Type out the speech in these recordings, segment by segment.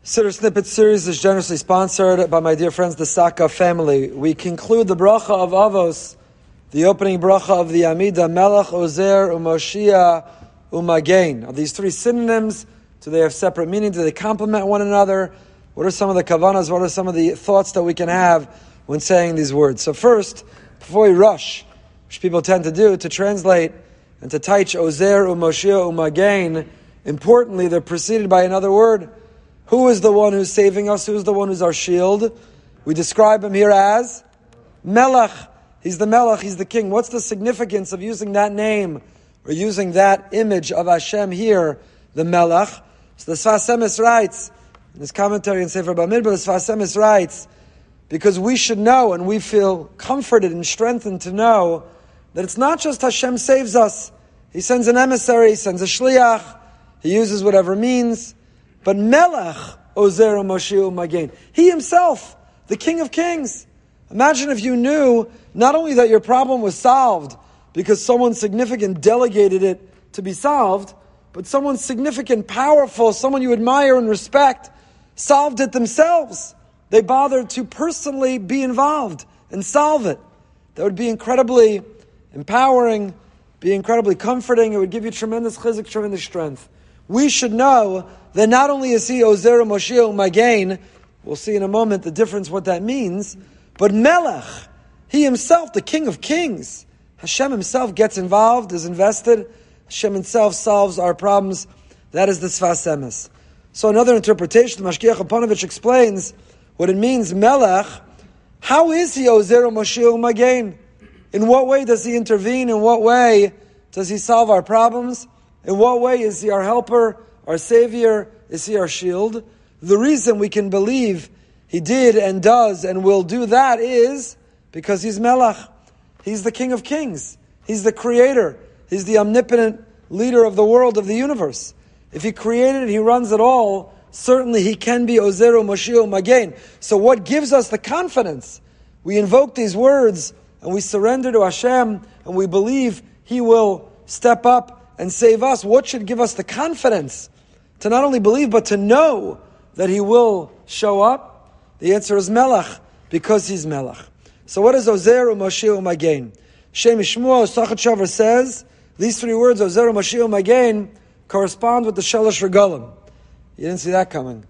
Siddur Snippet series is generously sponsored by my dear friends, the Saka family. We conclude the bracha of Avos, the opening bracha of the Amida, Melech, Ozer, Umoshia, Umagen. Are these three synonyms? Do they have separate meaning? Do they complement one another? What are some of the kavanas? What are some of the thoughts that we can have when saying these words? So first, before we rush, which people tend to do, to translate and to teach Ozer, Umoshia, Umagen, importantly, they're preceded by another word. Who is the one who's saving us? Who is the one who's our shield? We describe him here as Melech. He's the Melech, he's the king. What's the significance of using that name or using that image of Hashem here, the Melech? So the Sfas Emes writes, in his commentary in Sefer Bamidbar, the Sfas Emes writes, because we should know and we feel comforted and strengthened to know that it's not just Hashem saves us. He sends an emissary, he sends a shliach, he uses whatever means. But Melech, Ozer, Moshiach, Magen, he himself, the King of Kings. Imagine if you knew not only that your problem was solved because someone significant delegated it to be solved, but someone significant, powerful, someone you admire and respect, solved it themselves. They bothered to personally be involved and solve it. That would be incredibly empowering, be incredibly comforting. It would give you tremendous chizuk, tremendous strength. We should know that not only is he Ozer, Moshiach, Magen, we'll see in a moment the difference what that means, but Melech, he himself, the King of Kings. Hashem himself gets involved, is invested. Hashem himself solves our problems. That is the Sfas Emes. So another interpretation, Mashgiach Aponovich explains what it means, Melech. How is he Ozer, Moshiach, Magen? In what way does he intervene? In what way does he solve our problems? In what way is he our helper, our savior? Is he our shield? The reason we can believe he did and does and will do that is because he's Melech. He's the King of Kings. He's the creator. He's the omnipotent leader of the world, of the universe. If he created it, he runs it all. Certainly he can be Ozer, Moshiach, Magen. So what gives us the confidence? We invoke these words and we surrender to Hashem and we believe he will step up and save us. What should give us the confidence to not only believe, but to know that he will show up? The answer is Melech, because he's Melech. So what is Ozer, Moshiach, Magen? Shem Shmuel Sachat Shavar says, these three words, Ozer, Moshiach, Magen, correspond with the Shalosh Regalim. You didn't see that coming.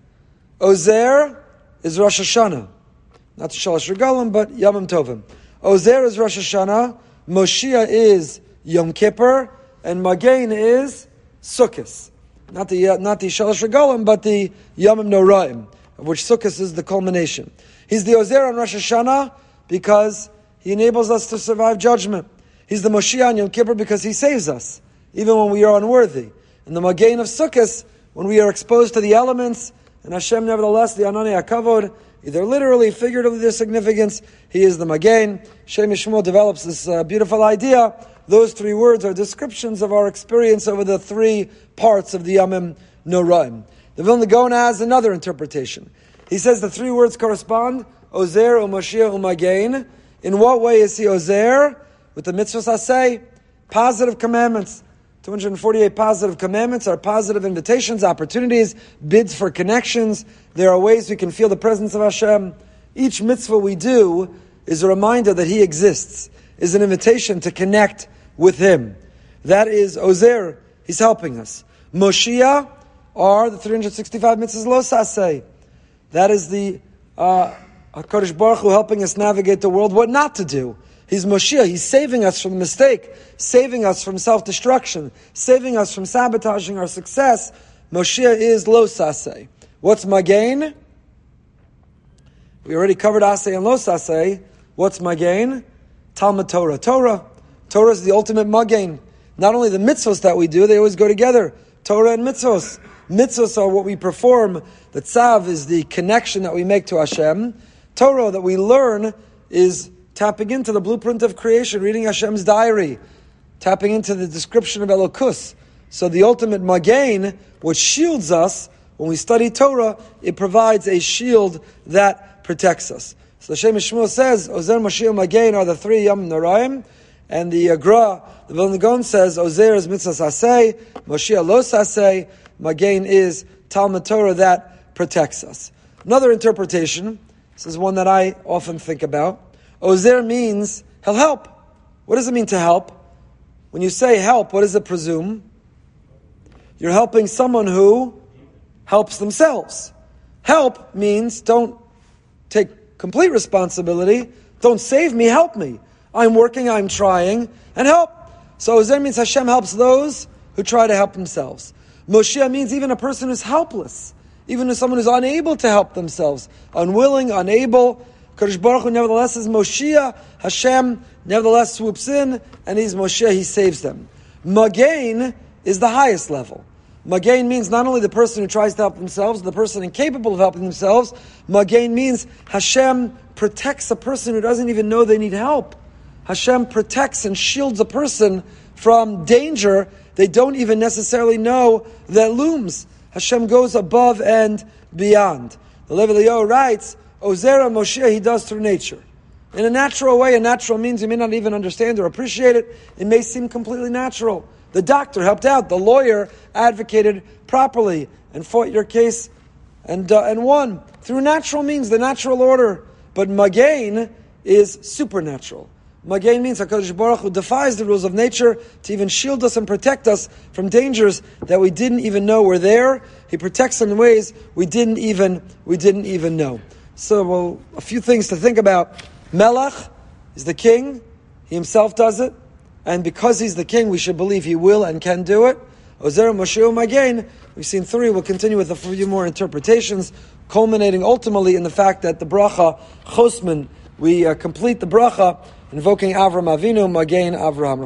Ozer is Rosh Hashanah. Not the Shalosh Regalim, but Yom Tovim. Ozer is Rosh Hashanah, Moshiach is Yom Kippur, and Magen is Sukkot. Not the Shalosh Regalim, but the Yomim Noraim, of which Sukkot is the culmination. He's the Ozer on Rosh Hashanah because he enables us to survive judgment. He's the Moshiach on Yom Kippur because he saves us, even when we are unworthy. And the Magen of Sukkot, when we are exposed to the elements, and Hashem nevertheless, the Anani HaKavod, either literally, figuratively, their significance, he is the Magen. Shem Shmuel develops this beautiful idea. Those three words are descriptions of our experience over the three parts of the Yomim Noraim. The Vilna Gaon has another interpretation. He says the three words correspond, Ozer, Moshiach, Magen. In what way is he Ozer? With the mitzvahs aseh, positive commandments. 248 positive commandments are positive invitations, opportunities, bids for connections. There are ways we can feel the presence of Hashem. Each mitzvah we do is a reminder that he exists, is an invitation to connect with him. That is Ozer. He's helping us. Moshiach are the 365 mitzvahs lo saseh. That is the HaKadosh Baruch Hu helping us navigate the world, what not to do. He's Moshiach. He's saving us from mistake, saving us from self-destruction, saving us from sabotaging our success. Moshiach is lo saseh. What's Magen? We already covered aseh and lo saseh. What's Magen? Talmud Torah. Torah is the ultimate Magen. Not only the mitzvahs that we do, they always go together. Torah and mitzvahs. Mitzvahs are what we perform. The tzav is the connection that we make to Hashem. Torah that we learn is tapping into the blueprint of creation, reading Hashem's diary, tapping into the description of Elokus. So the ultimate Magen, which shields us, when we study Torah, it provides a shield that protects us. So Shem Shmuel says, Ozer, Moshiach, Magen are the three Yom Noraim, and the Gra, the Vilna Gaon says, Ozer is mitzvah saseh, Moshiach lo saseh, Magen is Talmud Torah that protects us. Another interpretation, this is one that I often think about. Ozer means he'll help. What does it mean to help? When you say help, what does it presume? You're helping someone who helps themselves. Help means don't take complete responsibility. Don't save me, help me. I'm working, I'm trying, and help. So Ozer means Hashem helps those who try to help themselves. Moshiach means even a person who's helpless. Even as someone who's unable to help themselves, unwilling, unable, Kadosh Baruch Hu nevertheless is Moshiach. Hashem nevertheless swoops in, and he's Moshiach, he saves them. Magain is the highest level. Magain means not only the person who tries to help themselves, the person incapable of helping themselves. Magain means Hashem protects a person who doesn't even know they need help. Hashem protects and shields a person from danger they don't even necessarily know that looms. Hashem goes above and beyond. The Levi Eliyahu writes, Ozera Moshiach he does through nature. In a natural way, a natural means you may not even understand or appreciate it. It may seem completely natural. The doctor helped out. The lawyer advocated properly and fought your case and won. Through natural means, the natural order. But Magain is supernatural. Magain means HaKadosh Baruch Hu defies the rules of nature to even shield us and protect us from dangers that we didn't even know were there. He protects us in ways we didn't even know. So, a few things to think about. Melech is the king. He himself does it. And because he's the king, we should believe he will and can do it. Ozer, Moshiach, Magain. We've seen three. We'll continue with a few more interpretations, culminating ultimately in the fact that the bracha, Chosman, we complete the bracha invoking Avram Avinu, Magain Avraham.